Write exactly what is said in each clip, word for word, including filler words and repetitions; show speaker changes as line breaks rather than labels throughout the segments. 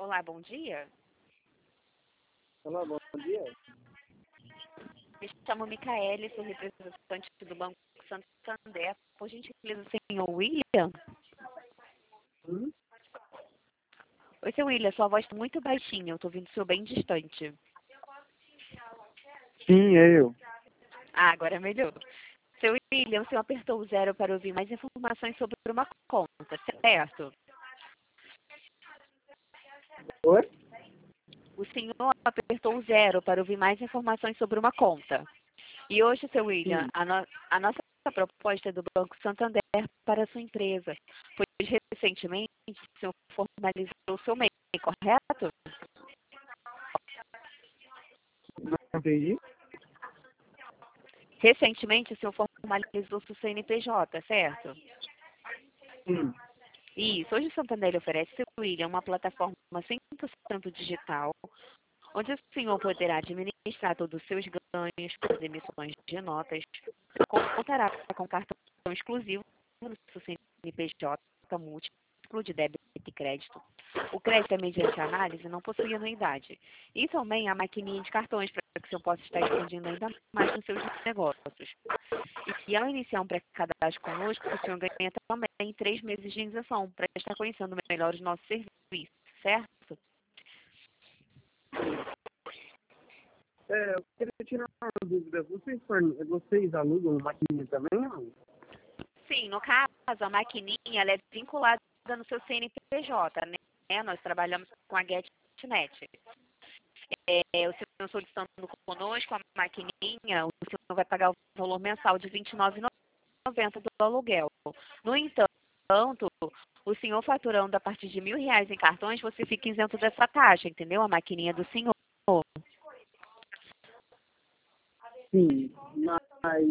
Olá, bom dia.
Olá, bom dia.
Me chamo Micaele, sou representante do Banco Santander. Por gentileza, senhor William?
Hum?
Oi, seu William, sua voz está muito baixinha, eu estou ouvindo o seu bem distante.
Sim, é eu.
Ah, agora melhorou. Seu William, o senhor apertou o zero para ouvir mais informações sobre uma conta, certo?
Oi?
O senhor apertou o zero para ouvir mais informações sobre uma conta. E hoje, seu William,
Sim.
a, no a nossa proposta é do Banco Santander para a sua empresa. Pois recentemente o senhor formalizou o seu M E I, correto?
Não entendi.
Recentemente o senhor formalizou o seu C N P J, certo?
Sim.
Isso. Hoje o Santander oferece, seu William, uma plataforma cem por cento digital, onde o senhor poderá administrar todos os seus ganhos, as emissões de notas, contará com cartão exclusivo no seu C N P J múltiplo de débito e crédito. O crédito é mediante análise e não possui anuidade. E também a maquininha de cartões para que o senhor possa estar expandindo ainda mais nos seus negócios. E ao iniciar um pré-cadastro conosco, o senhor ganha também três meses de isenção para estar conhecendo melhor os nossos serviços, certo?
É, eu queria tirar uma dúvida. Vocês, forne- vocês alugam maquininha também? Não?
Sim, no caso, a maquininha ela é vinculada no seu C N P J, né? Nós trabalhamos com a GetNet. É, o senhor solicitando conosco a maquininha, o senhor vai pagar o valor mensal de vinte e nove reais e noventa centavos do aluguel. No entanto, o senhor faturando a partir de mil reais em cartões, você fica isento dessa taxa, entendeu? A maquininha do senhor.
Sim, mas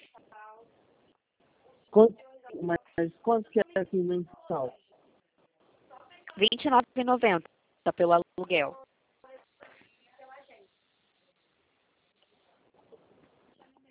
quanto, mas quanto que é assim mensal?
vinte e nove reais e noventa centavos pelo aluguel.